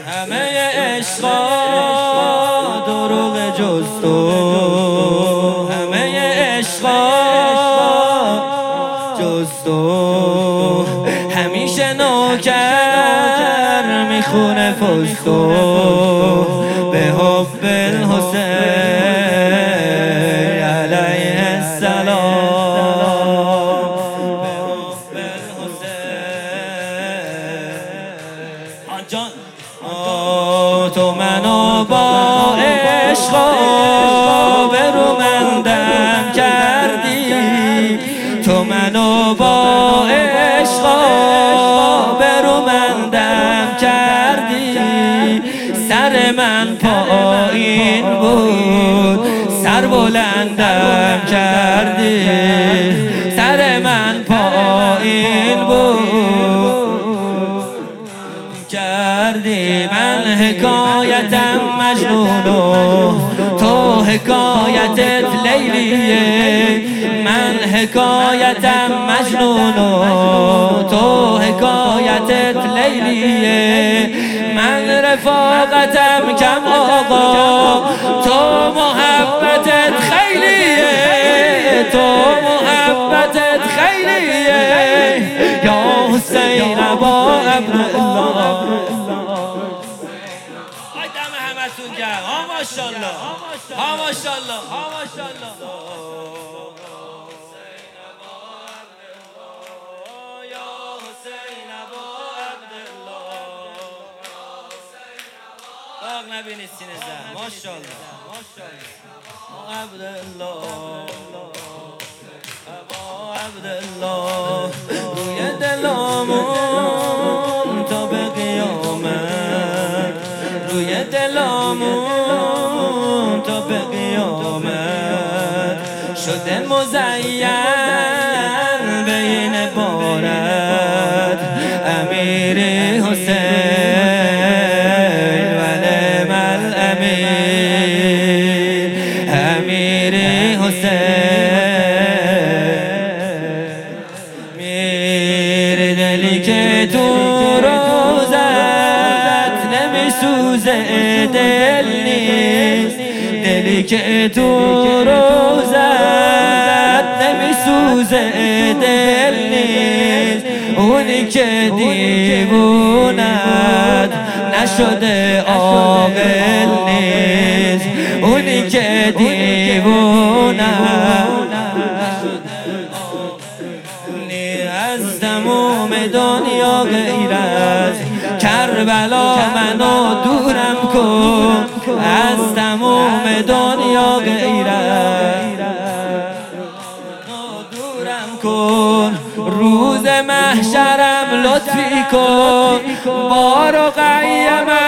همه عشقا دروغ جز تو، همه عشقا جز تو، همیشه نوکر میخونه فستو به حب الحسین علیه السلام، به حب الحسین. آن جان تو منو با عشقا برومندم کردی، تو منو با عشقا برومندم کردی، سر من پایین بود سر بلندم کردی، سر من پایین بود کردی. من حکایتم مجنون و تو حکایتت لیلیه، من حکایتم مجنون و تو حکایتت لیلیه، من رفاقتم کم آقا تو محبتت خیلیه، تو محبتت خیلیه. یا حسین ابا عبدالله دم همتون گرم. ها ماشاءالله، ها ماشاءالله، ها ماشاءالله. یا حسین ابا عبدالله، باغ نبینید سینه زن. ماشاءالله عبدالله، ابا عبدالله، روی دلامون تا به قیامت، روی دلامون تا به قیامت شده مزین بین بارد امیر حسین و نعم الامیر، امیر حسین. میر دلی که تو روزت نمیسوزه دل نیست، دلی که تو روزت نمیسوزه دل نیست، اونی که دیوونت نشده عاقل نیست، اونی که دیوونت از تموم دنیا غیر از کربلا منو دورم کن، از تموم دنیا غیر از دورم کن، روز محشرم لطفی کن، بارو قیم